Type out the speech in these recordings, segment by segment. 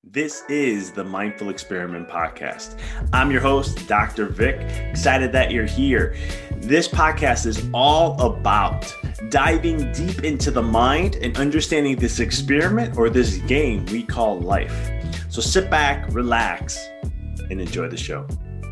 This is the Mindful Experiment Podcast. I'm your host, Dr. Vic. Excited that you're here. This podcast is all about diving deep into the mind and understanding this experiment or this game we call life. So sit back, relax, and enjoy the show.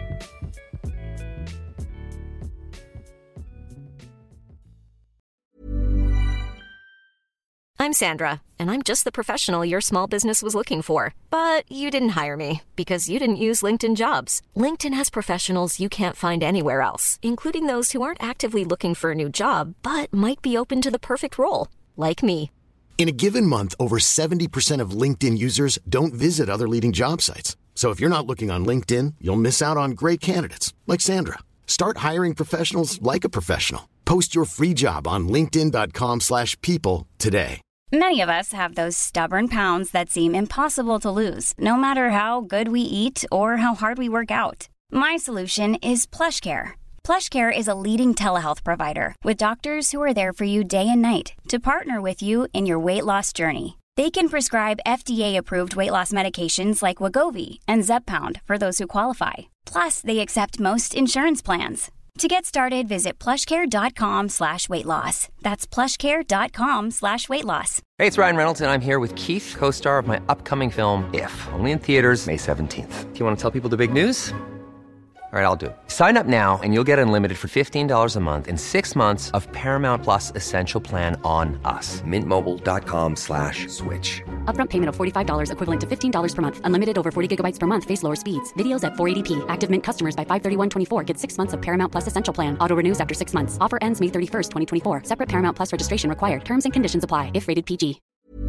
I'm Sandra, and I'm just the professional your small business was looking for. But you didn't hire me because you didn't use LinkedIn Jobs. LinkedIn has professionals you can't find anywhere else, including those who aren't actively looking for a new job, but might be open to the perfect role, like me. In a given month, over 70% of LinkedIn users don't visit other leading job sites. So if you're not looking on LinkedIn, you'll miss out on great candidates like Sandra. Start hiring professionals like a professional. Post your free job on linkedin.com/people today. Many of us have those stubborn pounds that seem impossible to lose, no matter how good we eat or how hard we work out. My solution is PlushCare. PlushCare is a leading telehealth provider with doctors who are there for you day and night to partner with you in your weight loss journey. They can prescribe FDA-approved weight loss medications like Wegovy and Zepbound for those who qualify. Plus, they accept most insurance plans. To get started, visit plushcare.com/weightloss. That's plushcare.com/weightloss. Hey, it's Ryan Reynolds, and I'm here with Keith, co-star of my upcoming film, If, only in theaters May 17th. Do you want to tell people the big news? All right, I'll do it. Sign up now and you'll get unlimited for $15 a month and 6 months of Paramount Plus Essential Plan on us. Mintmobile.com/switch. Upfront payment of $45 equivalent to $15 per month. Unlimited over 40 gigabytes per month. Face lower speeds. Videos at 480p. Active Mint customers by 531.24 get 6 months of Paramount Plus Essential Plan. Auto renews after 6 months. Offer ends May 31st, 2024. Separate Paramount Plus registration required. Terms and conditions apply if rated PG.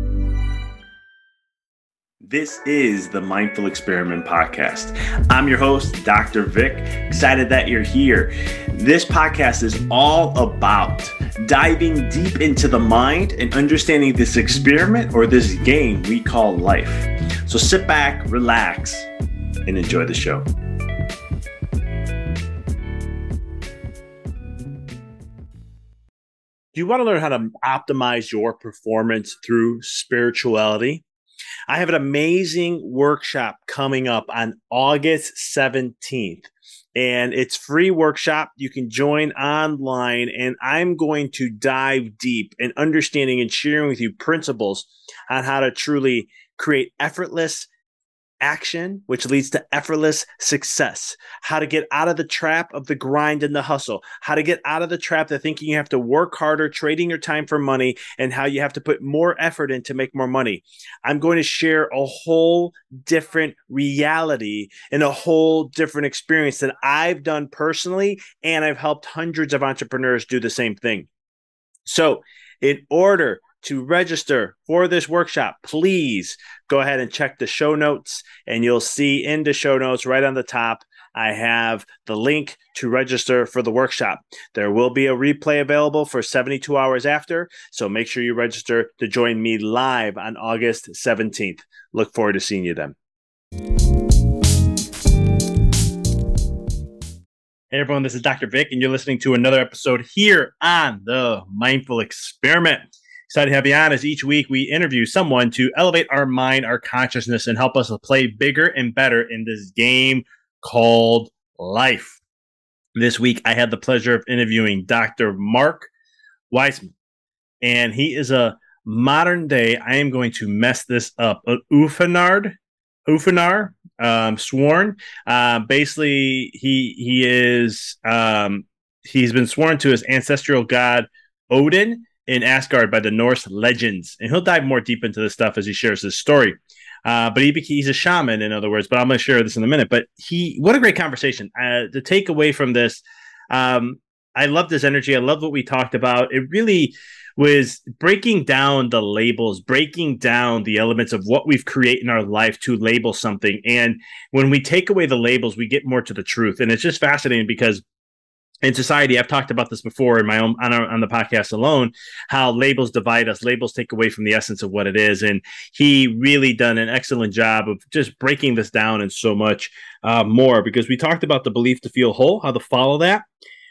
This is the Mindful Experiment Podcast. I'm your host, Dr. Vic. Excited that you're here. This podcast is all about diving deep into the mind and understanding this experiment or this game we call life. So sit back, relax, and enjoy the show. Do you want to learn how to optimize your performance through spirituality? I have an amazing workshop coming up on August 17th, and it's free workshop. You can join online, and I'm going to dive deep in understanding and sharing with you principles on how to truly create effortless action, which leads to effortless success, how to get out of the trap of the grind and the hustle, how to get out of the trap of thinking you have to work harder, trading your time for money, and how you have to put more effort in to make more money. I'm going to share a whole different reality and a whole different experience that I've done personally, and I've helped hundreds of entrepreneurs do the same thing. So in order to register for this workshop, please go ahead and check the show notes, and you'll see in the show notes right on the top, I have the link to register for the workshop. There will be a replay available for 72 hours after, so make sure you register to join me live on August 17th. Look forward to seeing you then. Hey everyone, this is Dr. Vic, and you're listening to another episode here on the Mindful Experiment. Excited to have you on, as each week we interview someone to elevate our mind, our consciousness, and help us play bigger and better in this game called life. This week I had the pleasure of interviewing Dr. Mark Wiseman, and he is a modern day, I am going to mess this up, Ufanar, sworn. Basically, he is he's been sworn to his ancestral god Odin in Asgard by the Norse legends. And he'll dive more deep into this stuff as he shares his story. But he's a shaman, in other words, but I'm going to share this in a minute. But what a great conversation. The takeaway from this, I love this energy. I love what we talked about. It really was breaking down the labels, breaking down the elements of what we've created in our life to label something. And when we take away the labels, we get more to the truth. And it's just fascinating because in society, I've talked about this before in my own on the podcast alone, how labels divide us, labels take away from the essence of what it is. And he really done an excellent job of just breaking this down and so much more, because we talked about the belief to feel whole, how to follow that.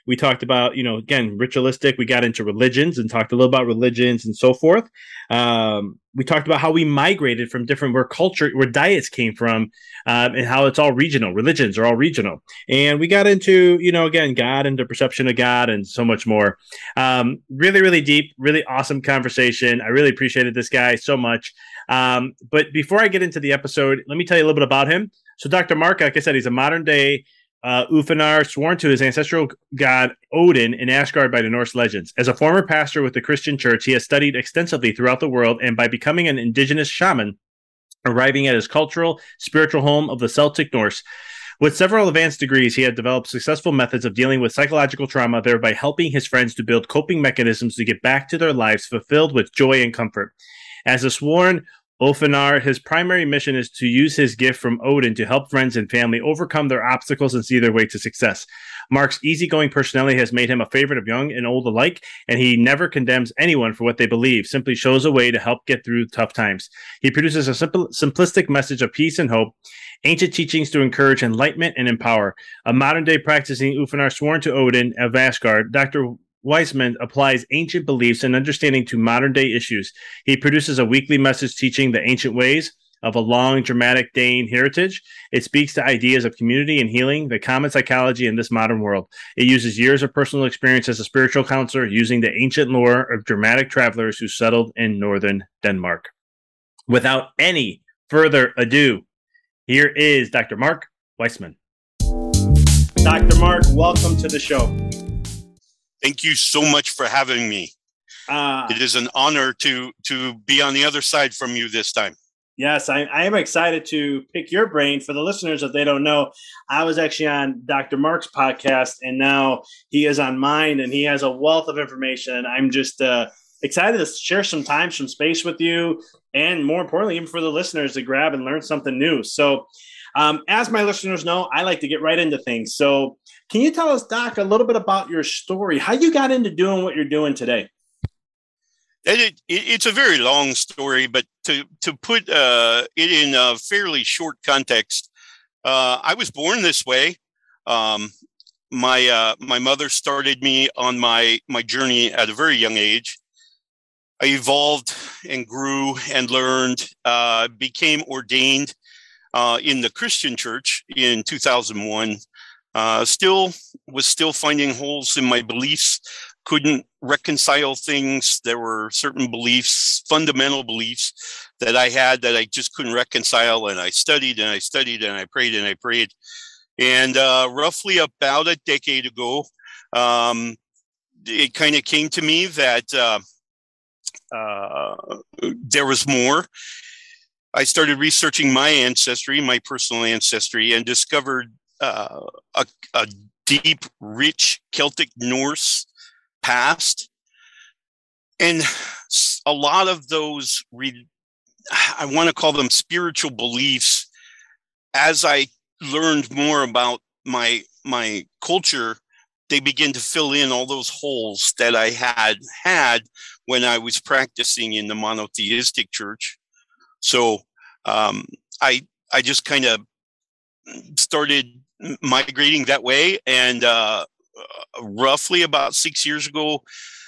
We talked about, again, ritualistic. We got into religions and talked a little about religions and so forth. We talked about how we migrated from where diets came from, and how it's all regional. Religions are all regional. And we got into, again, God and the perception of God and so much more. Really, really deep, really awesome conversation. I really appreciated this guy so much. But before I get into the episode, let me tell you a little bit about him. So Dr. Mark, like I said, he's a modern day Ufanar, sworn to his ancestral god Odin in Asgard by the Norse legends. As a former pastor with the Christian church, he has studied extensively throughout the world, and by becoming an indigenous shaman, arriving at his cultural, spiritual home of the Celtic Norse. With several advanced degrees, he had developed successful methods of dealing with psychological trauma, thereby helping his friends to build coping mechanisms to get back to their lives fulfilled with joy and comfort. As a sworn Ulfanar, his primary mission is to use his gift from Odin to help friends and family overcome their obstacles and see their way to success. Mark's easygoing personality has made him a favorite of young and old alike, and he never condemns anyone for what they believe, simply shows a way to help get through tough times. He produces a simplistic message of peace and hope, ancient teachings to encourage enlightenment and empower. A modern-day practicing Ulfanar sworn to Odin of Asgard, Dr. Weissman applies ancient beliefs and understanding to modern-day issues. He produces a weekly message teaching the ancient ways of a long, dramatic Dane heritage. It speaks to ideas of community and healing, the common psychology in this modern world. It uses years of personal experience as a spiritual counselor, using the ancient lore of dramatic travelers who settled in northern Denmark. Without any further ado, here is Dr. Mark Weissman. Dr. Mark, welcome to the show. Thank you so much for having me. It is an honor to be on the other side from you this time. Yes, I am excited to pick your brain. For the listeners, if they don't know, I was actually on Dr. Mark's podcast, and now he is on mine, and he has a wealth of information. I'm just excited to share some time, some space with you, and more importantly, even for the listeners to grab and learn something new. So as my listeners know, I like to get right into things. So can you tell us, Doc, a little bit about your story, how you got into doing what you're doing today? It's a very long story, but to put it in a fairly short context, I was born this way. My mother started me on my journey at a very young age. I evolved and grew and learned, became ordained in the Christian church in 2001. Still finding holes in my beliefs, couldn't reconcile things. There were certain beliefs, fundamental beliefs that I had that I just couldn't reconcile. And I studied and I studied and I prayed and I prayed. And roughly about a decade ago, it kind of came to me that there was more. I started researching my ancestry, my personal ancestry, and discovered a deep, rich Celtic Norse past. And a lot of those, I want to call them spiritual beliefs, as I learned more about my culture, they begin to fill in all those holes that I had when I was practicing in the monotheistic church. So I just kind of started migrating that way, and roughly about 6 years ago,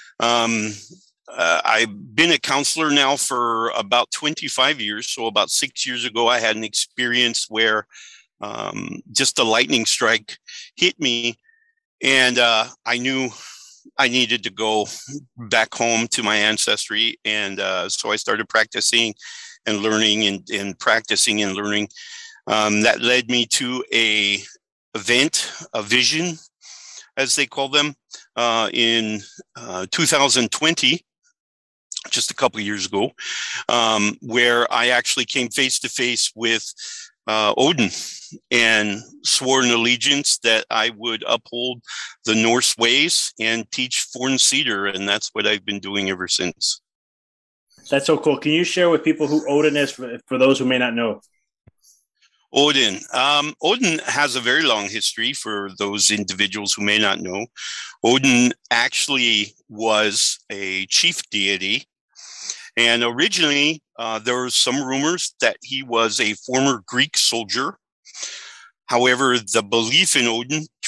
I've been a counselor now for about 25 years. So about 6 years ago, I had an experience where just a lightning strike hit me, and I knew I needed to go back home to my ancestry. And so I started practicing and learning and practicing and learning. That led me to a vision, as they call them, in 2020, just a couple of years ago, where I actually came face to face with Odin and swore an allegiance that I would uphold the Norse ways and teach Forncedar, and that's what I've been doing ever since. That's so cool. Can you share with people who Odin is for those who may not know? Odin. Odin has a very long history for those individuals who may not know. Odin actually was a chief deity. And originally, there were some rumors that he was a former Greek soldier. However, the belief in Odin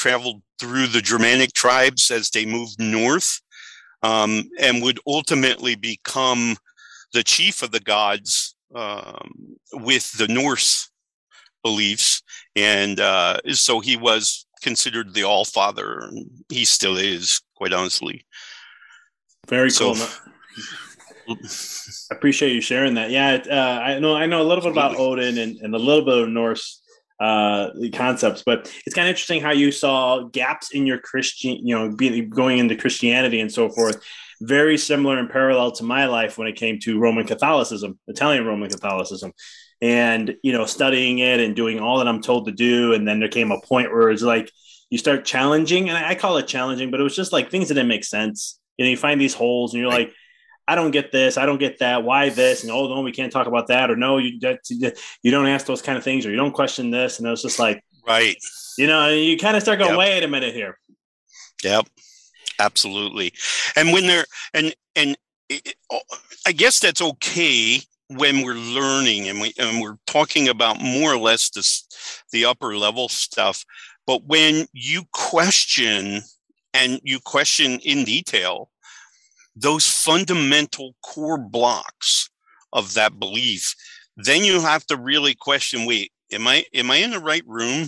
traveled through the Germanic tribes as they moved north, and would ultimately become the chief of the gods with the Norse beliefs. And so he was considered the All-Father, and he still is, quite honestly. Very cool. I appreciate you sharing that. Yeah, I know a little bit about Odin and a little bit of Norse concepts, but it's kind of interesting how you saw gaps in your Christian, going into Christianity and so forth. Very similar and parallel to my life when it came to Roman Catholicism, Italian Roman Catholicism, and studying it and doing all that I'm told to do. And then there came a point where it's like you start challenging, and I call it challenging, but it was just like things that didn't make sense. You find these holes, and you're like, I don't get this, I don't get that. Why this? And no, we can't talk about that. Or no, you don't ask those kind of things, or you don't question this. And it was just like, right. You kind of start going, wait a minute here. Yep, absolutely. And when they're and I guess that's okay when we're learning and we're talking about more or less the upper level stuff. But when you question, and you question in detail, those fundamental core blocks of that belief, then you have to really question, wait, am I in the right room?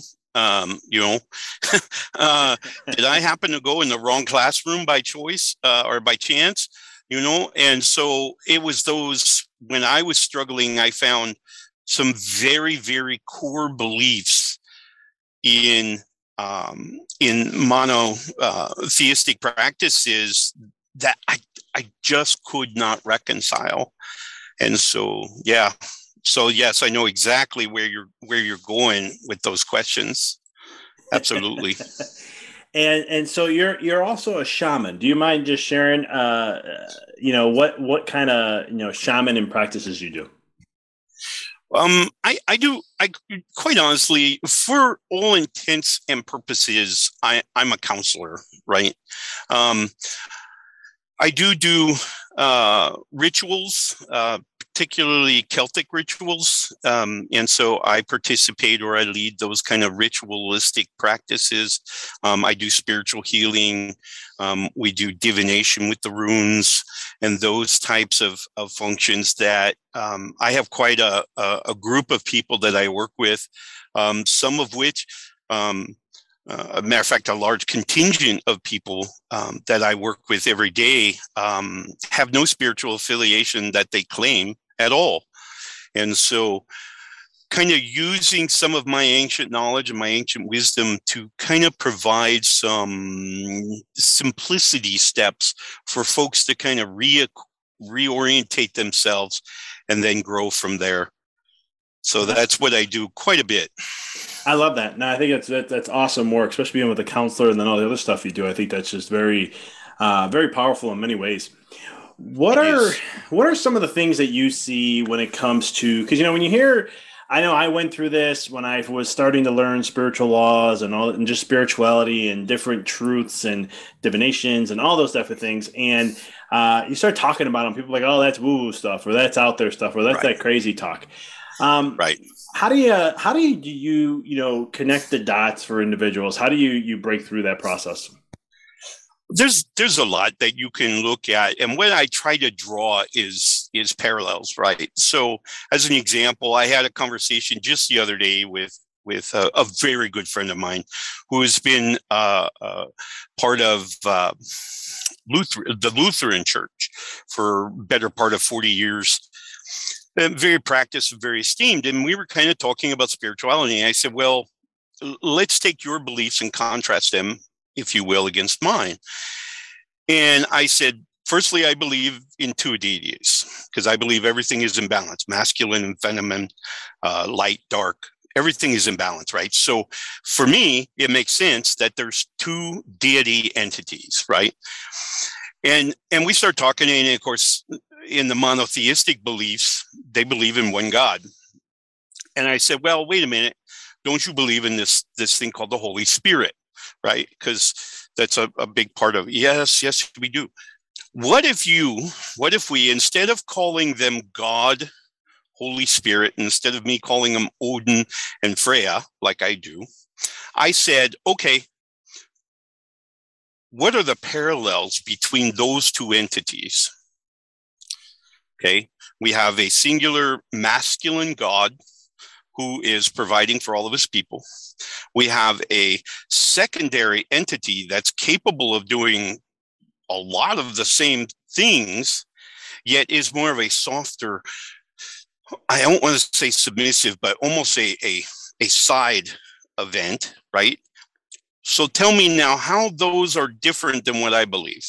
Did I happen to go in the wrong classroom by choice or by chance? And so it was those, when I was struggling, I found some very, very core beliefs in monotheistic practices that I just could not reconcile. And so, yeah. So yes, I know exactly where you're going with those questions. Absolutely. And so you're also a shaman. Do you mind just sharing what kind of shaman practices you do? I do. I quite honestly, for all intents and purposes, I'm a counselor, right? I do rituals, particularly Celtic rituals. And so I participate, or I lead those kind of ritualistic practices. I do spiritual healing. We do divination with the runes and those types of functions that I have quite a group of people that I work with, some of which, a matter of fact, a large contingent of people that I work with every day have no spiritual affiliation that they claim at all. And so kind of using some of my ancient knowledge and my ancient wisdom to kind of provide some simplicity steps for folks to kind of reorientate themselves and then grow from there. So that's what I do quite a bit. I love that. No, I think that's awesome work, especially being with a counselor and then all the other stuff you do. I think that's just very, very powerful in many ways. What are some of the things that you see when it comes to, because when you hear, I know I went through this when I was starting to learn spiritual laws and just spirituality and different truths and divinations and all those type of things. And you start talking about them, people are like, oh, that's woo-woo stuff, or that's out there stuff, or that's that crazy talk. Right. How do you connect the dots for individuals? How do you break through that process? There's a lot that you can look at, and what I try to draw is parallels, right? So, as an example, I had a conversation just the other day with a very good friend of mine who has been part of the Lutheran Church for better part of 40 years. Very practiced, very esteemed, and we were kind of talking about spirituality. And I said, "Well, let's take your beliefs and contrast them, if you will, against mine." And I said, firstly, I believe in two deities because I believe everything is in balance, masculine and feminine, light, dark. Everything is in balance, right? So for me, it makes sense that there's two deity entities, right? And we start talking, and of course, in the monotheistic beliefs, they believe in one God. And I said, well, wait a minute. Don't you believe in this thing called the Holy Spirit, right? Because that's a big part of it. Yes, we do. What if we, instead of calling them God, Holy Spirit, instead of me calling them Odin and Freya, like I do, I said, okay, what are the parallels between those two entities? Okay, we have a singular masculine God who is providing for all of his people. We have a secondary entity that's capable of doing a lot of the same things, yet is more of a softer, I don't want to say submissive, but almost a side event, right? So tell me now how those are different than what I believe.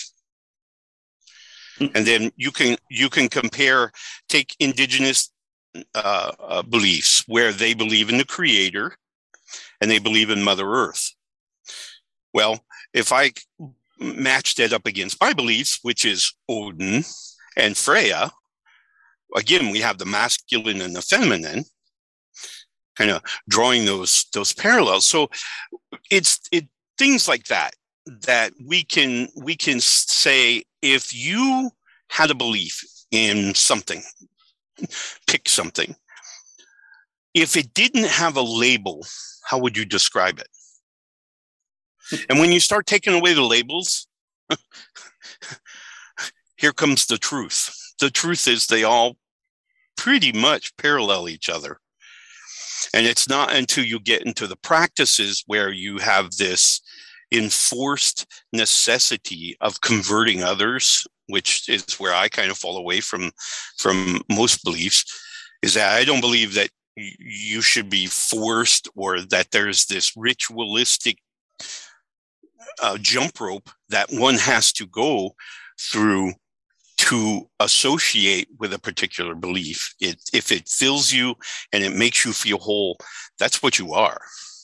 And then you can compare, take indigenous beliefs where they believe in the creator and they believe in Mother Earth. Well, if I match that up against my beliefs, which is Odin and Freya, again, we have the masculine and the feminine, kind of drawing those parallels. So it's things like that we can say, if you had a belief in something, pick something. If it didn't have a label, how would you describe it? And when you start taking away the labels, here comes the truth. The truth is they all pretty much parallel each other. And it's not until you get into the practices where you have this enforced necessity of converting others, which is where I kind of fall away from most beliefs, is that I don't believe that you should be forced or that there's this ritualistic jump rope that one has to go through to associate with a particular belief. If it fills you and it makes you feel whole, that's what you are.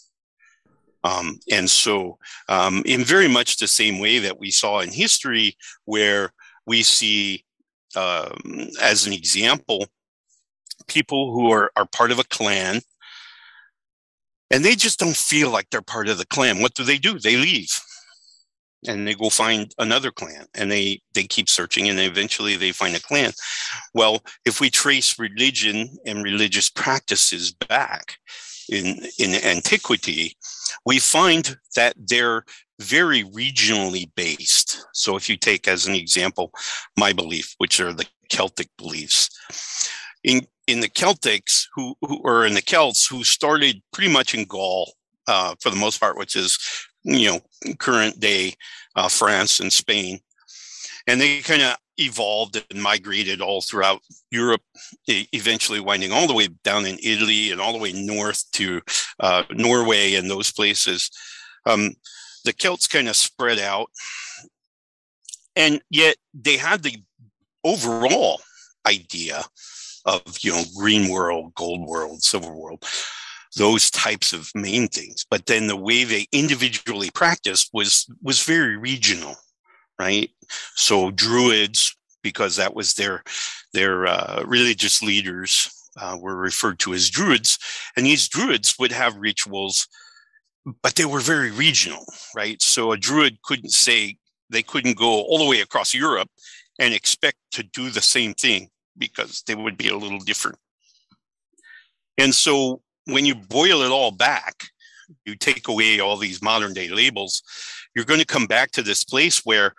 And so in very much the same way that we saw in history, where we see, as an example, people who are part of a clan, and they just don't feel like they're part of the clan. What do? They leave. And they go find another clan, and they keep searching, and eventually they find a clan. Well, if we trace religion and religious practices back in antiquity, we find that they're very regionally based. So if you take as an example my belief, which are the Celtic beliefs, in the Celtics who or in the Celts who started pretty much in Gaul for the most part, which is current day France and Spain, and they kind of evolved and migrated all throughout Europe, eventually winding all the way down in Italy and all the way north to Norway and those places. The Celts kind of spread out, and yet they had the overall idea of green world, gold world, silver world, those types of main things. But then the way they individually practiced was very regional, right? So Druids, because that was their religious leaders, were referred to as Druids, and these Druids would have rituals, but they were very regional, right? So a Druid they couldn't go all the way across Europe and expect to do the same thing, because they would be a little different. And so when you boil it all back, you take away all these modern day labels, you're going to come back to this place where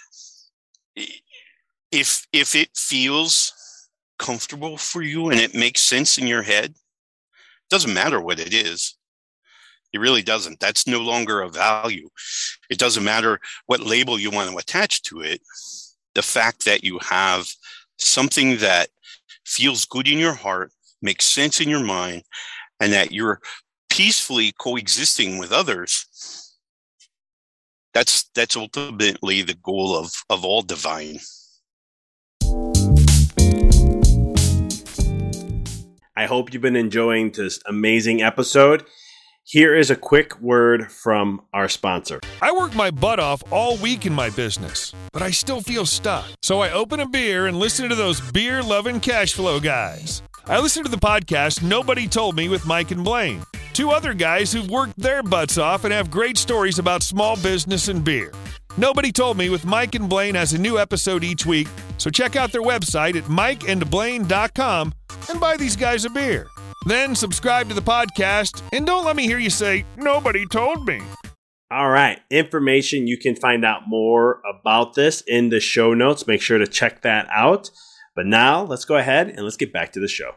if it feels comfortable for you and it makes sense in your head, it doesn't matter what it is. It really doesn't. That's no longer a value. It doesn't matter what label you want to attach to it. The fact that you have something that feels good in your heart, makes sense in your mind, and that you're peacefully coexisting with others, that's ultimately the goal of all divine. I hope you've been enjoying this amazing episode. Here is a quick word from our sponsor. I work my butt off all week in my business, but I still feel stuck. So I open a beer and listen to those beer-loving cash flow guys. I listened to the podcast Nobody Told Me with Mike and Blaine, two other guys who've worked their butts off and have great stories about small business and beer. Nobody Told Me with Mike and Blaine has a new episode each week, so check out their website at mikeandblaine.com and buy these guys a beer. Then subscribe to the podcast, and don't let me hear you say, "Nobody told me." All right. Information, you can find out more about this in the show notes. Make sure to check that out. But now let's go ahead and let's get back to the show.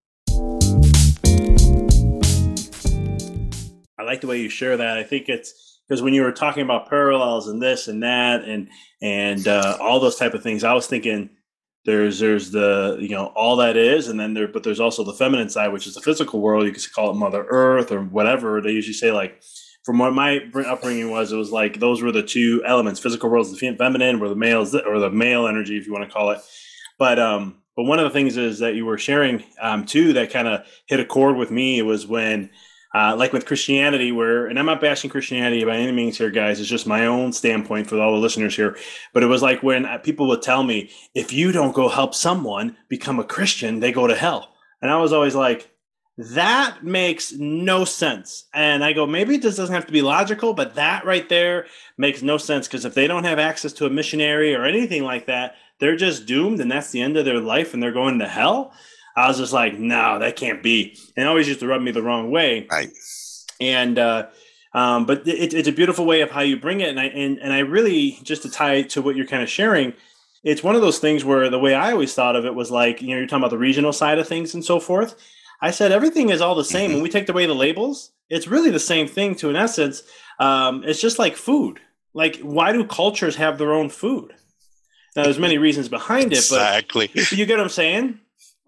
I like the way you share that. I think it's because when you were talking about parallels and this and that and all those type of things, I was thinking there's the, you know, all that is, and then but there's also the feminine side, which is the physical world. You could call it Mother Earth or whatever. They usually say, like, from what my upbringing was, it was like those were the two elements. Physical world is the feminine, where the male is or the male energy, if you want to call it. But one of the things is that you were sharing too that kind of hit a chord with me. It was when like with Christianity, and I'm not bashing Christianity by any means here, guys. It's just my own standpoint for all the listeners here. But it was like when people would tell me, if you don't go help someone become a Christian, they go to hell. And I was always like, that makes no sense. And I go, maybe this doesn't have to be logical, but that right there makes no sense. Because if they don't have access to a missionary or anything like that, they're just doomed, and that's the end of their life, and they're going to hell. I was just like, no, that can't be. And it always used to rub me the wrong way. Right. And but it's a beautiful way of how you bring it. And I really, just to tie to what you're kind of sharing, it's one of those things where the way I always thought of it was like, you know, you're talking about the regional side of things and so forth. I said everything is all the same. When we take away the labels, it's really the same thing to an essence. It's just like food. Like, why do cultures have their own food? Now, there's many reasons behind it, exactly. But you get what I'm saying?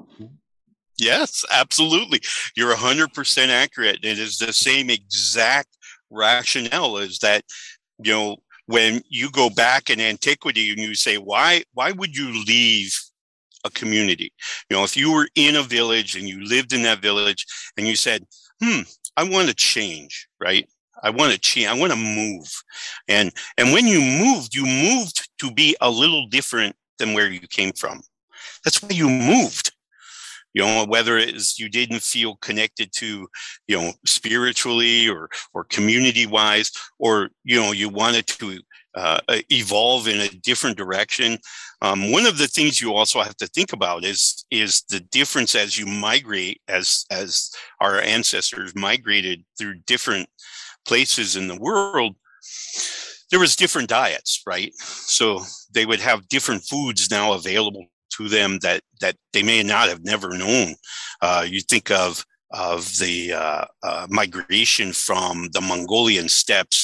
Yes, absolutely. You're 100% accurate. It is the same exact rationale as that, you know, when you go back in antiquity and you say, why would you leave a community? You know, if you were in a village and you lived in that village and you said, I want to change, right? I want to change. I want to move. And when you moved to be a little different than where you came from. That's why you moved. You know, whether it is you didn't feel connected to, you know, spiritually or community wise, or, you know, you wanted to evolve in a different direction. One of the things you also have to think about is the difference as you migrate, as our ancestors migrated through different places in the world. There was different diets, right? So they would have different foods now available to them that they may not have never known. You think of the migration from the Mongolian steppes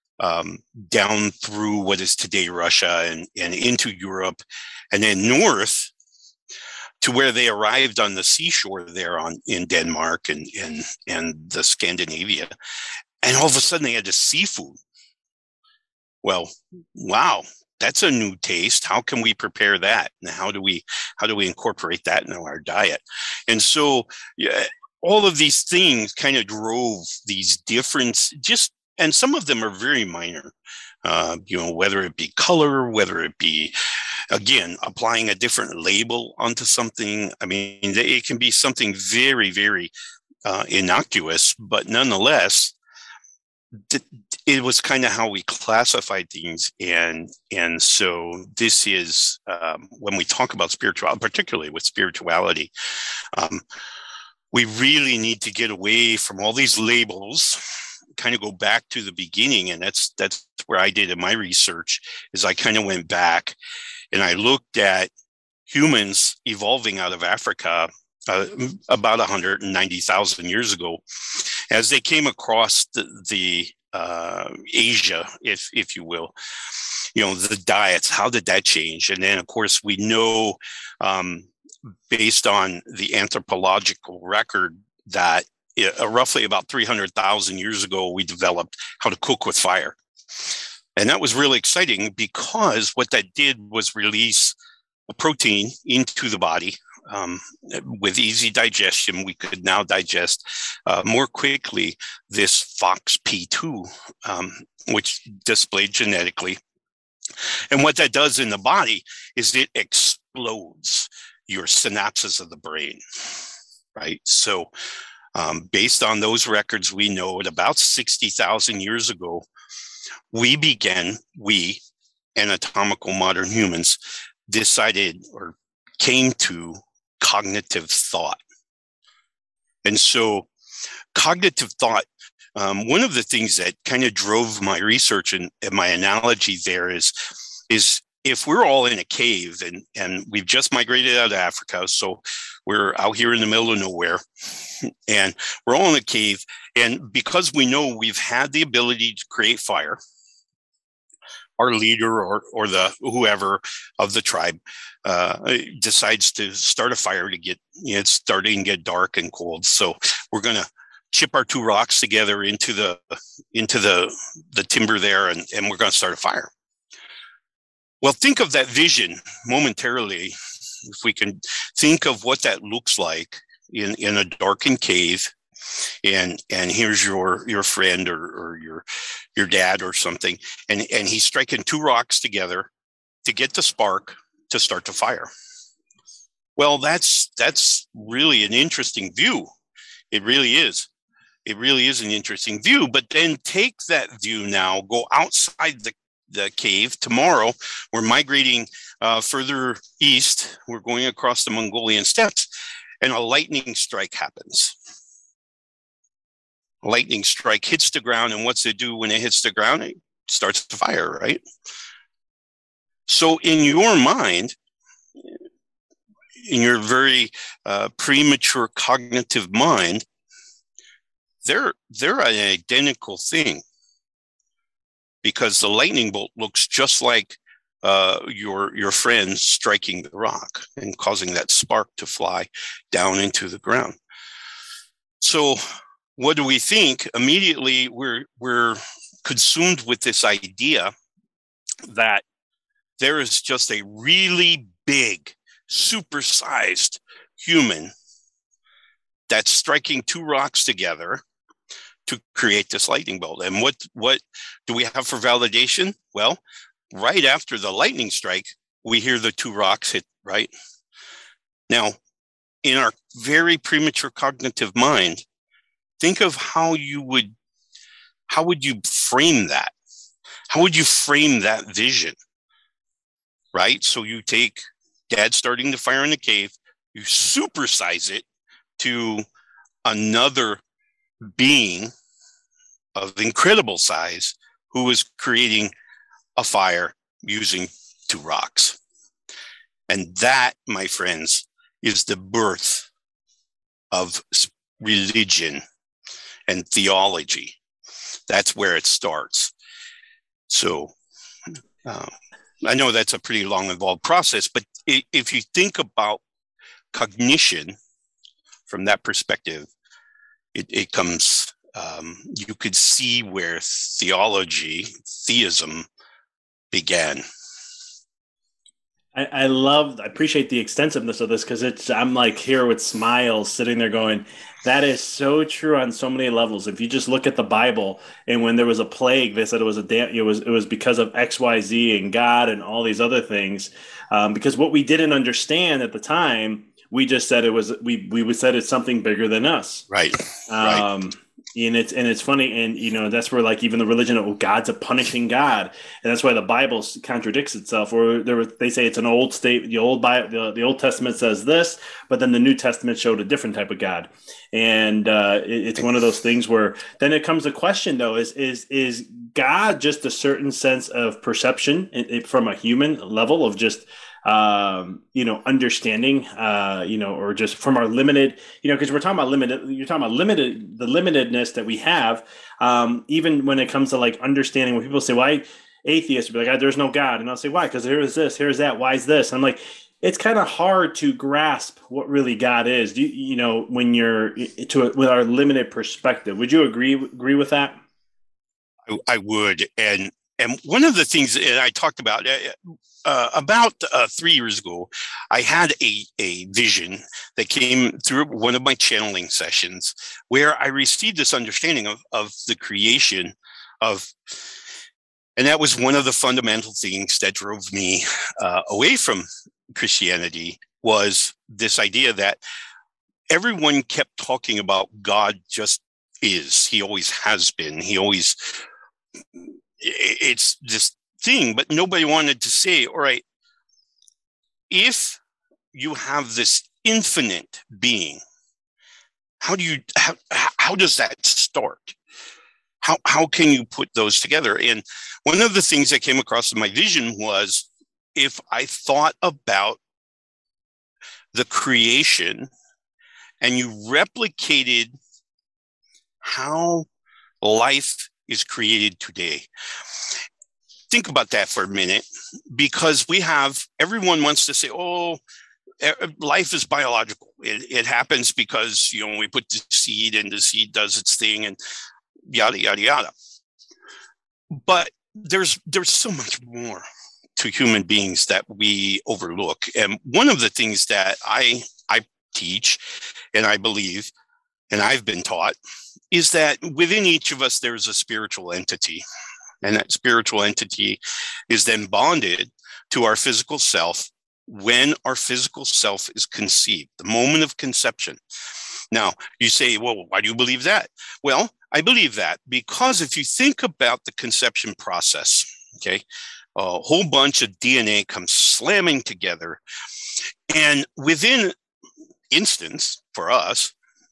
down through what is today Russia and into Europe, and then north to where they arrived on the seashore there in Denmark and the Scandinavia. And all of a sudden they had this seafood. Well, wow, that's a new taste. How can we prepare that? And how do we incorporate that into our diet? And so all of these things kind of drove these different, and some of them are very minor, you know, whether it be color, whether it be, again, applying a different label onto something. I mean, it can be something very, very innocuous, but nonetheless, it was kind of how we classified things. And so this is, when we talk about spirituality, particularly with spirituality, we really need to get away from all these labels, kind of go back to the beginning. And that's where I did in my research, is I kind of went back and I looked at humans evolving out of Africa about 190,000 years ago, as they came across the Asia, if you will. You know, the diets, how did that change? And then, of course, we know, based on the anthropological record, that roughly about 300,000 years ago, we developed how to cook with fire. And that was really exciting, because what that did was release a protein into the body. With easy digestion, we could now digest more quickly this FOXP2, which displayed genetically. And what that does in the body is it explodes your synapses of the brain, right? So based on those records, we know at about 60,000 years ago, we anatomical modern humans, decided or came to cognitive thought. And so cognitive thought One of the things that kind of drove my research and my analogy there is if we're all in a cave and we've just migrated out of Africa, so we're out here in the middle of nowhere, and we're all in a cave, and because we know we've had the ability to create fire, our leader or the whoever of the tribe decides to start a fire to get, it's starting to get dark and cold. So we're going to chip our two rocks together into the timber there, and we're going to start a fire. Well, think of that vision momentarily. If we can think of what that looks like in a darkened cave, and here's your friend or your dad or something, and he's striking two rocks together to get the spark to start the fire. Well, that's really an interesting view. It really is. It really is an interesting view. But then take that view now, go outside the cave. Tomorrow, we're migrating further east. We're going across the Mongolian steppes, and a lightning strike happens. A lightning strike hits the ground, and what's it do when it hits the ground? It starts to fire, right? So in your mind, in your very premature cognitive mind, they're an identical thing, because the lightning bolt looks just like your friend striking the rock and causing that spark to fly down into the ground. So what do we think? Immediately, we're consumed with this idea that there is just a really big, supersized human that's striking two rocks together to create this lightning bolt. And what do we have for validation? Well, right after the lightning strike, we hear the two rocks hit, right? Now, in our very premature cognitive mind, think of how would you frame that? How would you frame that vision? Right? So you take dad starting the fire in the cave, you supersize it to another being of incredible size who is creating a fire using two rocks. And that, my friends, is the birth of religion and theology. That's where it starts. So I know that's a pretty long, involved process, but if you think about cognition from that perspective, it comes, you could see where theism began. I appreciate the extensiveness of this, because I'm like here with smiles sitting there going, that is so true on so many levels. If you just look at the Bible, and when there was a plague, they said it was because of XYZ and God and all these other things. Because what we didn't understand at the time, we just said we said it's something bigger than us. Right. Right. And it's funny, and that's where, like, even the religion of God's a punishing God, and that's why the Bible contradicts itself. Or they say it's an old state. The Old Testament says this, but then the New Testament showed a different type of God, and it's one of those things where then it comes a question though: is God just a certain sense of perception from a human level of just understanding, or just from our limited, because we're talking about limited, you're talking about the limitedness that we have, even when it comes to like understanding. When people say, why atheists will be like, there's no God. And I'll say, why? Because here's this, here's that. Why is this? And I'm like, it's kind of hard to grasp what really God is. When you're with our limited perspective. Would you agree with that? I would. And one of the things that I talked about 3 years ago, I had a vision that came through one of my channeling sessions where I received this understanding of the creation of, and that was one of the fundamental things that drove me away from Christianity, was this idea that everyone kept talking about God just is. He always has been. It's this thing, but nobody wanted to say, all right, if you have this infinite being, how does that start? how can you put those together? And one of the things that came across in my vision was, if I thought about the creation and you replicated how life is created today. Think about that for a minute, because everyone wants to say, oh, life is biological. It happens because, we put the seed and the seed does its thing and yada, yada, yada. But there's so much more to human beings that we overlook. And one of the things that I teach, and I believe, and I've been taught, is that within each of us, there's a spiritual entity. And that spiritual entity is then bonded to our physical self when our physical self is conceived, the moment of conception. Now, you say, well, why do you believe that? Well, I believe that because if you think about the conception process, okay, a whole bunch of DNA comes slamming together. And within instance, for us,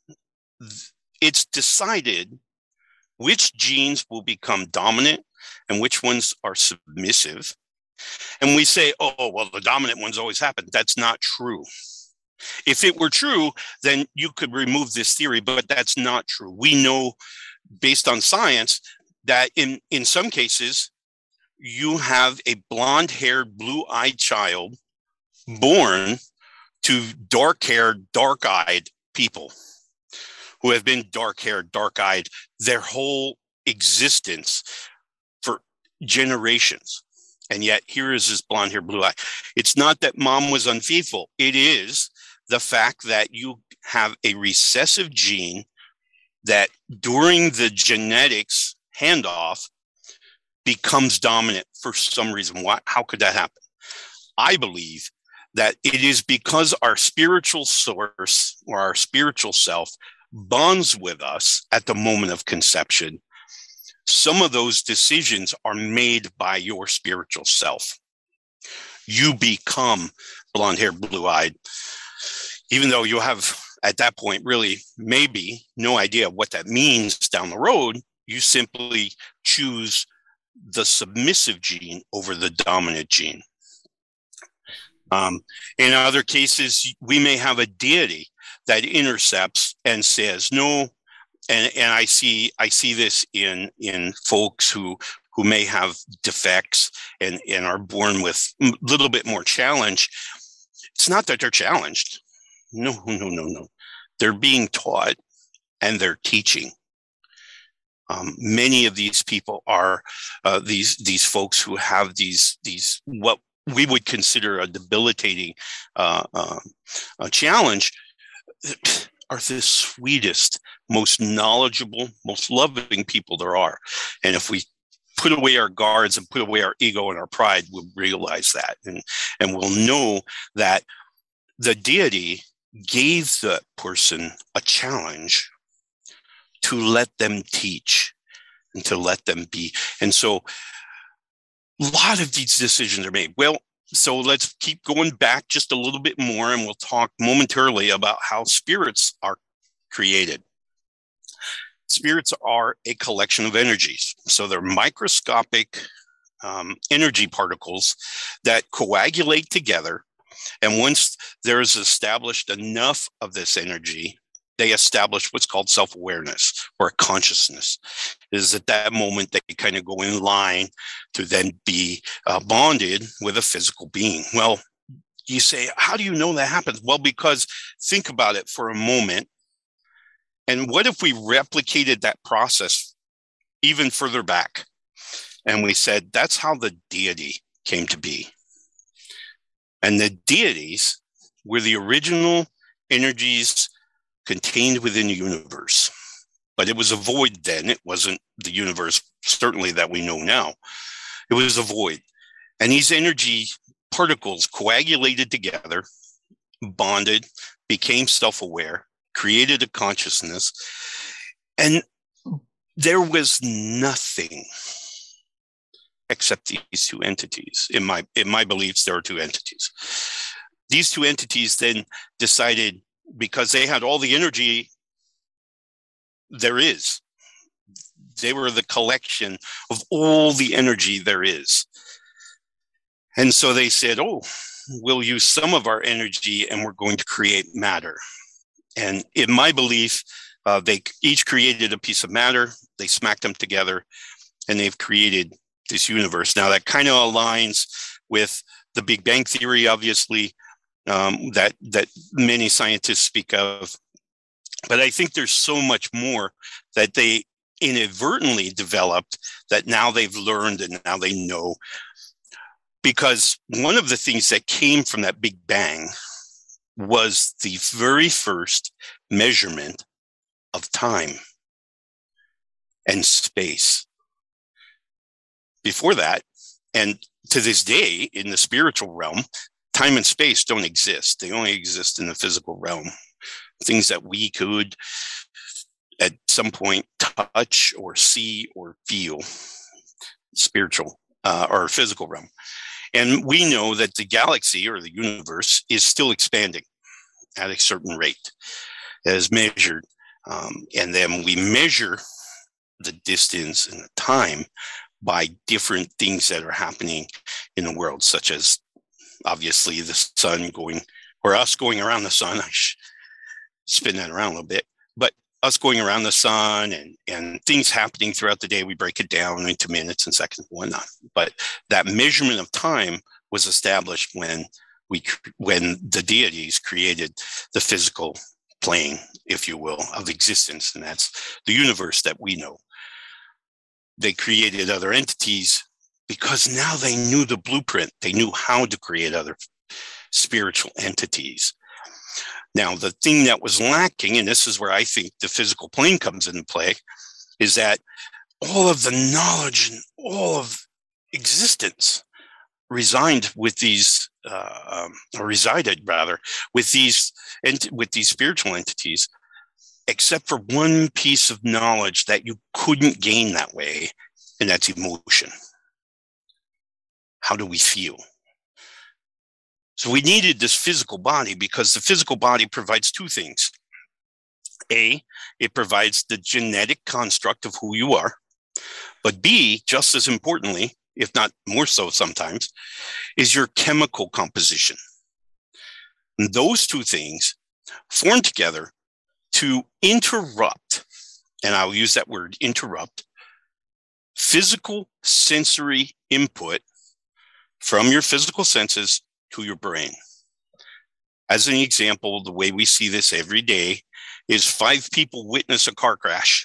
it's decided which genes will become dominant and which ones are submissive. And we say, oh, well, the dominant ones always happen. That's not true. If it were true, then you could remove this theory, but that's not true. We know, based on science, that in some cases, you have a blonde-haired, blue-eyed child born to dark-haired, dark-eyed people who have been dark-haired, dark-eyed their whole existence for generations. And yet here is this blonde hair, blue eye. It's not that mom was unfaithful. It is the fact that you have a recessive gene that during the genetics handoff becomes dominant for some reason. Why? How could that happen? I believe that it is because our spiritual source or our spiritual self bonds with us at the moment of conception. Some of those decisions are made by your spiritual self. You become blonde-haired, blue-eyed, even though you have, at that point, really maybe no idea what that means down the road. You simply choose the submissive gene over the dominant gene. In other cases, we may have a deity that intercepts and says no. And I see this in folks who may have defects and are born with a little bit more challenge. It's not that they're challenged. No. They're being taught and they're teaching. Many of these people are these folks who have these what we would consider a debilitating challenge, are the sweetest, most knowledgeable, most loving people there are. And if we put away our guards and put away our ego and our pride, we'll realize that. And we'll know that the deity gave the person a challenge to let them teach and to let them be. And so a lot of these decisions are made. Well, so let's keep going back just a little bit more, and we'll talk momentarily about how spirits are created. Spirits are a collection of energies. So they're microscopic energy particles that coagulate together. And once there is established enough of this energy, they establish what's called self-awareness or consciousness. It is at that moment they kind of go in line to then be bonded with a physical being. Well, you say, how do you know that happens? Well, because think about it for a moment. And what if we replicated that process even further back? And we said, that's how the deity came to be. And the deities were the original energies contained within the universe. But it was a void then. It wasn't the universe, certainly, that we know now. It was a void. And these energy particles coagulated together, bonded, became self-aware, created a consciousness, and there was nothing except these two entities. In my beliefs, there are two entities. These two entities then decided, because they had all the energy there is, They were the collection of all the energy there is. And so they said, oh, we'll use some of our energy and we're going to create matter. And in my belief, they each created a piece of matter. They smacked them together and they've created this universe. Now that kind of aligns with the Big Bang Theory, obviously, that many scientists speak of. But I think there's so much more that they inadvertently developed that now they've learned and now they know. Because one of the things that came from that Big Bang was the very first measurement of time and space. Before that, and to this day, in the spiritual realm, time and space don't exist. They only exist in the physical realm. Things that we could at some point touch or see or feel, spiritual or physical realm. And we know that the galaxy or the universe is still expanding at a certain rate as measured. And then we measure the distance and the time by different things that are happening in the world, such as obviously the sun going, or us going around the sun. I spin that around a little bit, but us going around the sun and things happening throughout the day, we break it down into minutes and seconds and whatnot. But that measurement of time was established when the deities created the physical plane, if you will, of existence, and that's the universe that we know. They created other entities because now they knew the blueprint. They knew how to create other spiritual entities. Now, the thing that was lacking, and this is where I think the physical plane comes into play, is that all of the knowledge and all of existence resided with these spiritual entities, except for one piece of knowledge that you couldn't gain that way, and that's emotion. How do we feel? So we needed this physical body because the physical body provides two things. A, it provides the genetic construct of who you are. But B, just as importantly, if not more so sometimes, is your chemical composition. And those two things form together to interrupt, and I'll use that word, interrupt, physical sensory input from your physical senses to your brain. As an example, the way we see this every day is 5 people witness a car crash.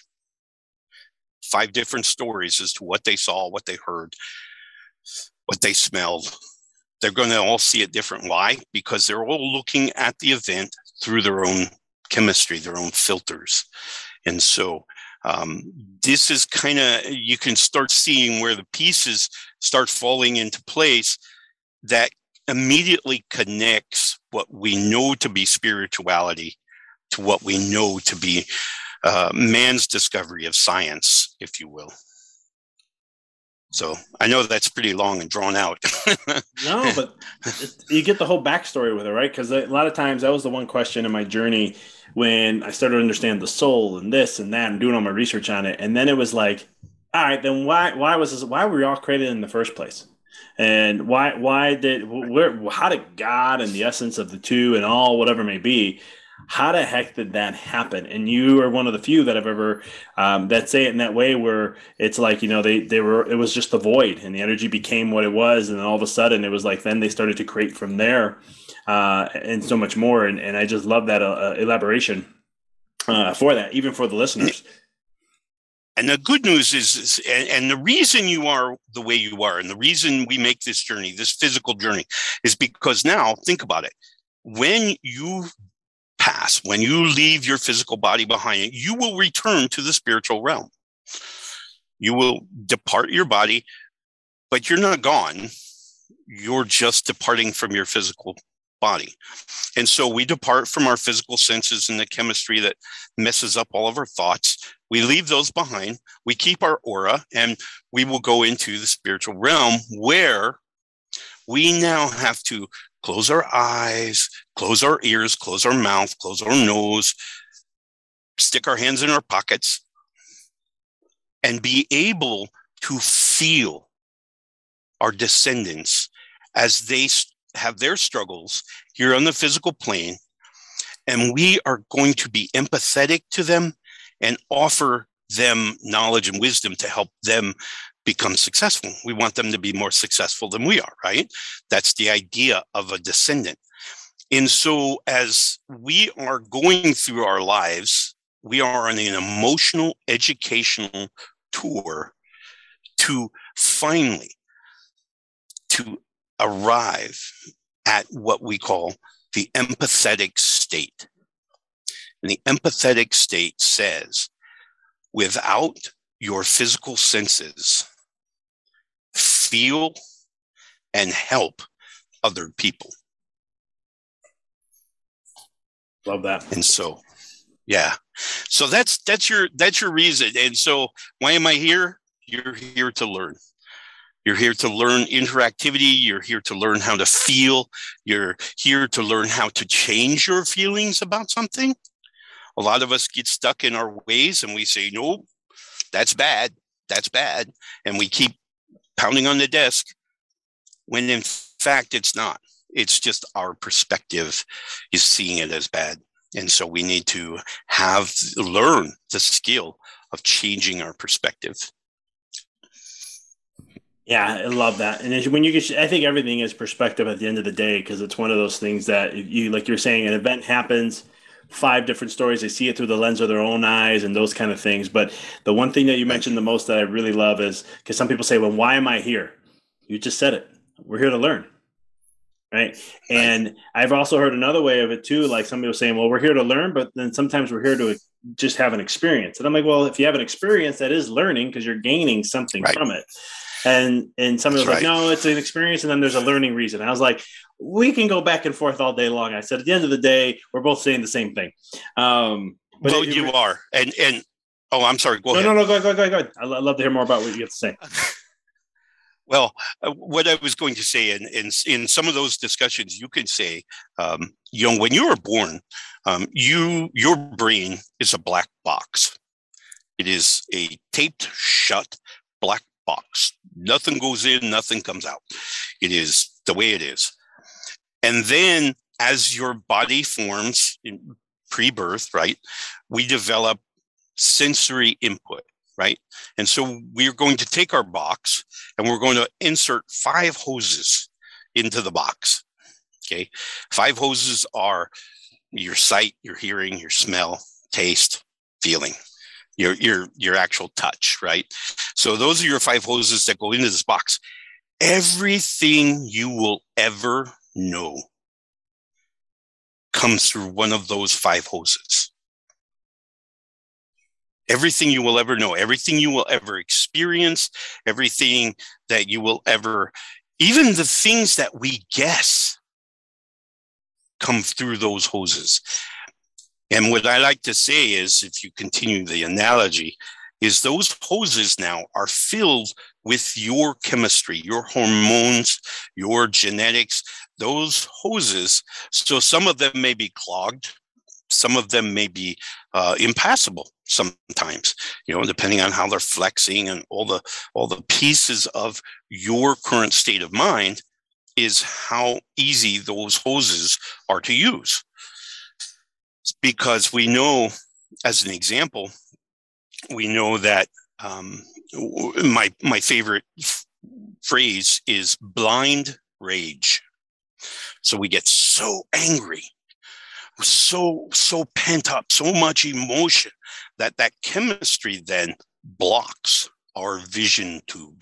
5 different stories as to what they saw, what they heard, what they smelled. They're going to all see it different. Why? Because they're all looking at the event through their own chemistry, their own filters. And so this is kind of, you can start seeing where the pieces start falling into place that immediately connects what we know to be spirituality to what we know to be man's discovery of science, if you will. So I know that's pretty long and drawn out. No, but you get the whole backstory with it, right? Because a lot of times that was the one question in my journey when I started to understand the soul and this and that and doing all my research on it. And then it was like, all right, then why were we all created in the first place? And how did God and the essence of the two and all, whatever it may be, how the heck did that happen? And you are one of the few that I've ever that say it in that way, where it's like, it was just the void and the energy became what it was. And then all of a sudden it was like, then they started to create from there and so much more. And I just love that elaboration for that, even for the listeners. And the good news is, and the reason you are the way you are, and the reason we make this journey, this physical journey, is because now, think about it. When you pass, when you leave your physical body behind, you will return to the spiritual realm. You will depart your body, but you're not gone. You're just departing from your physical body. And so we depart from our physical senses and the chemistry that messes up all of our thoughts. We leave those behind. We keep our aura, and we will go into the spiritual realm where we now have to close our eyes, close our ears, close our mouth, close our nose, stick our hands in our pockets, and be able to feel our descendants as they have their struggles here on the physical plane. And we are going to be empathetic to them and offer them knowledge and wisdom to help them become successful. We want them to be more successful than we are, right? That's the idea of a descendant. And so as we are going through our lives, we are on an emotional educational tour to finally to arrive at what we call the empathetic state. And the empathetic state says, without your physical senses, feel and help other people. Love that. And so, yeah. So that's your reason. And so why am I here? You're here to learn. You're here to learn interactivity. You're here to learn how to feel. You're here to learn how to change your feelings about something. A lot of us get stuck in our ways and we say, no, that's bad. That's bad. And we keep pounding on the desk when in fact it's not. It's just our perspective is seeing it as bad. And so we need to learn the skill of changing our perspective. Yeah, I love that. And when you get, I think everything is perspective at the end of the day, because it's one of those things that you, like you're saying, an event happens, 5 different stories, they see it through the lens of their own eyes and those kind of things. But the one thing that you mentioned the most that I really love is, because some people say, well, why am I here? You just said it. We're here to learn. Right. And I've also heard another way of it too. Like somebody was saying, well, we're here to learn, but then sometimes we're here to just have an experience. And I'm like, well, if you have an experience, that is learning because you're gaining something from it. And somebody was like, no, it's an experience. And then there's a learning reason. I was like, we can go back and forth all day long. I said, at the end of the day, we're both saying the same thing. But you are. And oh, I'm sorry. Go ahead. No, go ahead. I'd love to hear more about what you have to say. Well, what I was going to say, in some of those discussions, you can say, when you were born, your brain is a black box. It is a taped shut black box. Nothing goes in, nothing comes out. It is the way it is. And then as your body forms in pre-birth, right, we develop sensory input. Right. And so we're going to take our box and we're going to insert 5 hoses into the box. Okay. 5 hoses are your sight, your hearing, your smell, taste, feeling, your actual touch. Right. So those are your 5 hoses that go into this box. Everything you will ever know comes through one of those 5 hoses. Everything you will ever know, everything you will ever experience, everything that you will ever, even the things that we guess come through those hoses. And what I like to say is, if you continue the analogy, is those hoses now are filled with your chemistry, your hormones, your genetics, those hoses. So some of them may be clogged. Some of them may be impassable sometimes, depending on how they're flexing and all the pieces of your current state of mind is how easy those hoses are to use. Because we know, as an example, we know that my favorite phrase is blind rage. So we get so angry, so pent up, so much emotion that chemistry then blocks our vision tube.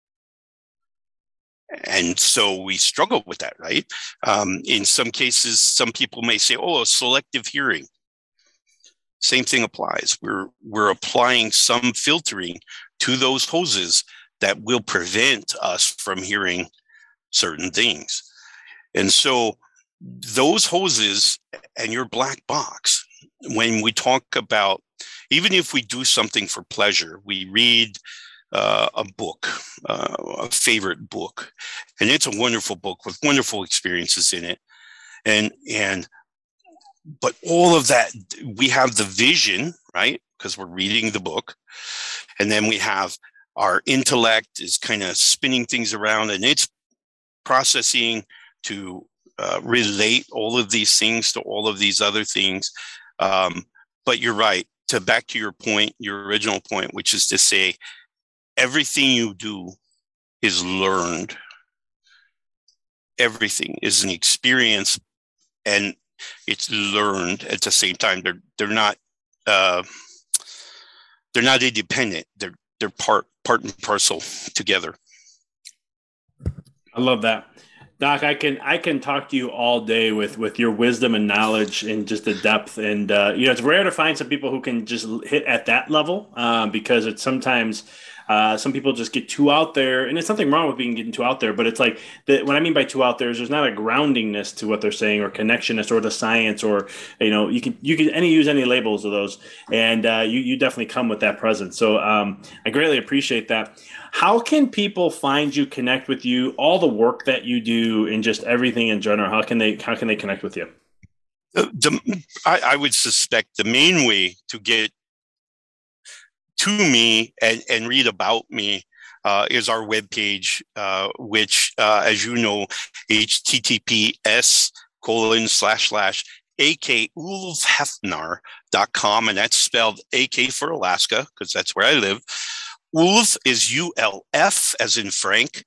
And so we struggle with that, right? In some cases, some people may say, oh, selective hearing. Same thing applies. We're applying some filtering to those hoses that will prevent us from hearing certain things. And so those hoses and your black box, when we talk about, even if we do something for pleasure, we read a book, a favorite book, and it's a wonderful book with wonderful experiences in it. But all of that, we have the vision, right? because we're reading the book. And then we have our intellect is kind of spinning things around, and it's processing to relate all of these things to all of these other things. But you're right. Back to your point, your original point, which is to say, everything you do is learned. Everything is an experience, and it's learned at the same time. They're not independent. They're part and parcel together. I love that. Doc, I can talk to you all day with your wisdom and knowledge and just the depth. And, it's rare to find some people who can just hit at that level because it's sometimes some people just get too out there, and there's nothing wrong with getting too out there. But it's like what I mean by too out there is there's not a groundingness to what they're saying or connectionness or the science or, you can use any labels of those. And you definitely come with that presence. So I greatly appreciate that. How can people find you, connect with you, all the work that you do, and just everything in general? How can they connect with you? I would suspect the main way to get to me and read about me is our webpage, which, as you know, https://akulfhefnar.com, and that's spelled AK for Alaska, because that's where I live. Ulf is ULF as in Frank,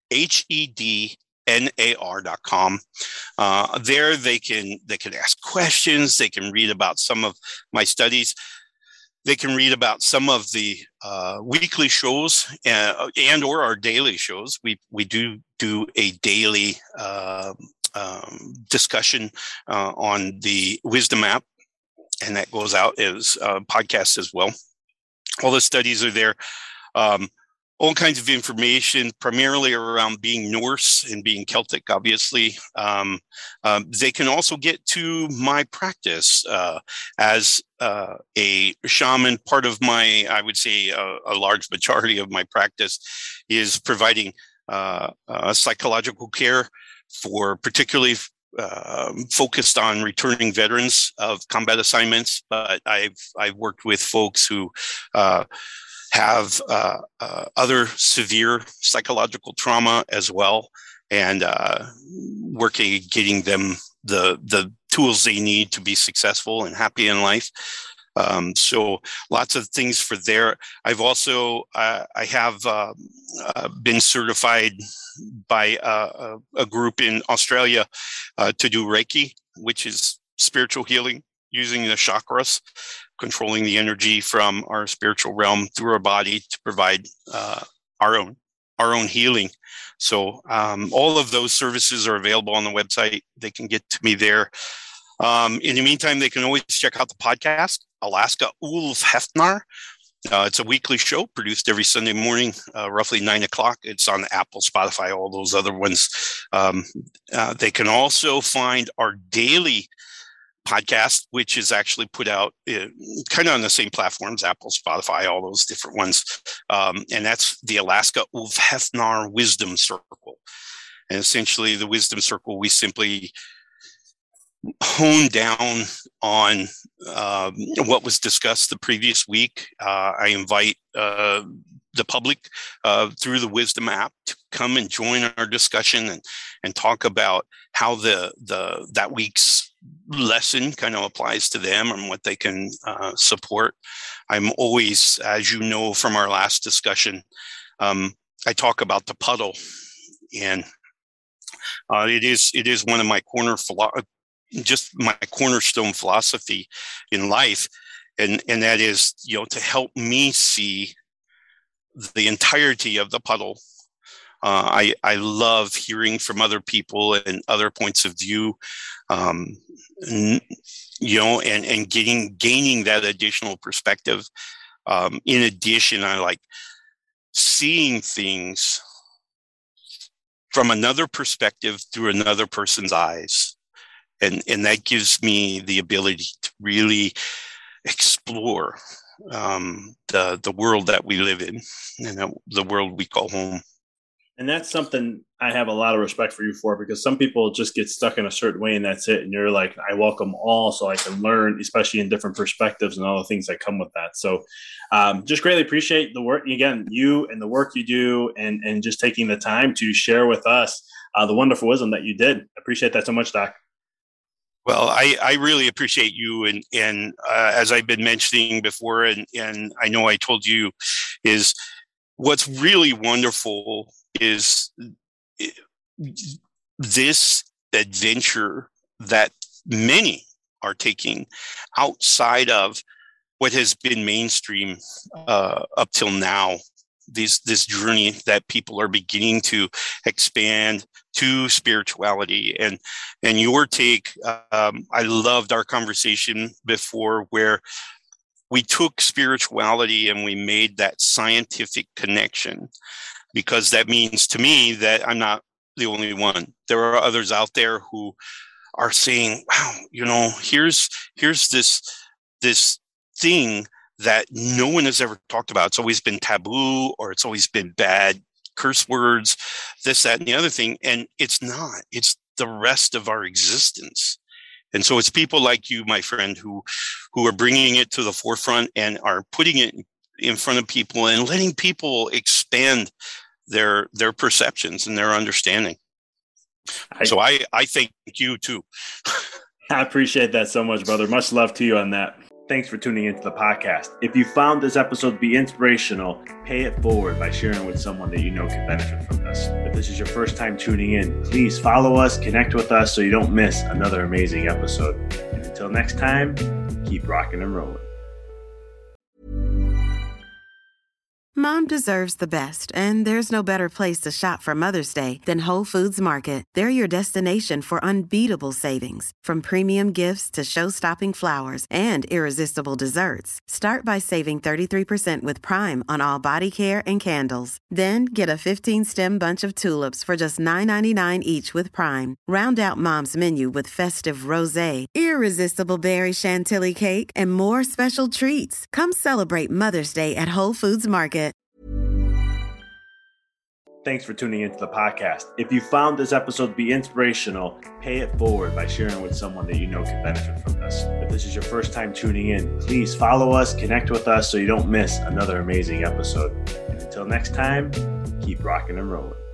HEDNAR.com. There they can ask questions. They can read about some of my studies. They can read about some of the weekly shows and or our daily shows. We do a daily discussion on the Wisdom app, and that goes out as a podcast as well. All the studies are there. All kinds of information, primarily around being Norse and being Celtic, obviously. They can also get to my practice as a shaman. Part of my, I would say, a large majority of my practice is providing psychological care for particularly focused on returning veterans of combat assignments. But I've worked with folks who have other severe psychological trauma as well, and working getting them the tools they need to be successful and happy in life. So lots of things for there. I've also I have been certified by a group in Australia to do Reiki, which is spiritual healing using the chakras, controlling the energy from our spiritual realm through our body to provide our own healing. So all of those services are available on the website. They can get to me there. In the meantime, they can always check out the podcast, Alaska Ulf Hefnar. It's a weekly show produced every Sunday morning, roughly 9:00. It's on Apple, Spotify, all those other ones. They can also find our daily podcast, which is actually put out kind of on the same platforms, Apple, Spotify, all those different ones. And that's the Alaska Ulf Hefnar Wisdom Circle. And essentially the Wisdom Circle, we simply hone down on what was discussed the previous week. I invite the public through the Wisdom app to come and join our discussion and talk about how that week's lesson kind of applies to them and what they can support. I'm always, as you know from our last discussion, I talk about the puddle, and it is one of my cornerstone philosophy in life, and that is, to help me see the entirety of the puddle. I love hearing from other people and other points of view, and gaining that additional perspective. In addition, I like seeing things from another perspective through another person's eyes. And that gives me the ability to really explore the world that we live in, and the world we call home. And that's something I have a lot of respect for you for, because some people just get stuck in a certain way and that's it. And you're like, I welcome all so I can learn, especially in different perspectives and all the things that come with that. So just greatly appreciate the work, again, you and the work you do, and just taking the time to share with us the wonderful wisdom that you did. I appreciate that so much, Doc. Well, I really appreciate you. And as I've been mentioning before, and I know I told you, is what's really wonderful is this adventure that many are taking outside of what has been mainstream up till now. This journey that people are beginning to expand to spirituality, and your take. I loved our conversation before where we took spirituality and we made that scientific connection, because that means to me that I'm not the only one. There are others out there who are saying, wow, here's this thing that no one has ever talked about. It's always been taboo, or it's always been bad curse words, this, that, and the other thing. And it's not. It's the rest of our existence. And so it's people like you, my friend, who are bringing it to the forefront and are putting it in front of people and letting people expand their perceptions and their understanding. So I thank you too. I appreciate that so much, brother. Much love to you on that. Thanks for tuning into the podcast. If you found this episode to be inspirational, pay it forward by sharing with someone that you know can benefit from this. If this is your first time tuning in, please follow us, connect with us so you don't miss another amazing episode. And until next time, keep rocking and rolling. Mom deserves the best, and there's no better place to shop for Mother's Day than Whole Foods Market. They're your destination for unbeatable savings, from premium gifts to show-stopping flowers and irresistible desserts. Start by saving 33% with Prime on all body care and candles. Then get a 15-stem bunch of tulips for just $9.99 each with Prime. Round out Mom's menu with festive rosé, irresistible berry chantilly cake, and more special treats. Come celebrate Mother's Day at Whole Foods Market. Thanks for tuning into the podcast. If you found this episode to be inspirational, pay it forward by sharing with someone that you know can benefit from this. If this is your first time tuning in, please follow us, connect with us so you don't miss another amazing episode. And until next time, keep rocking and rolling.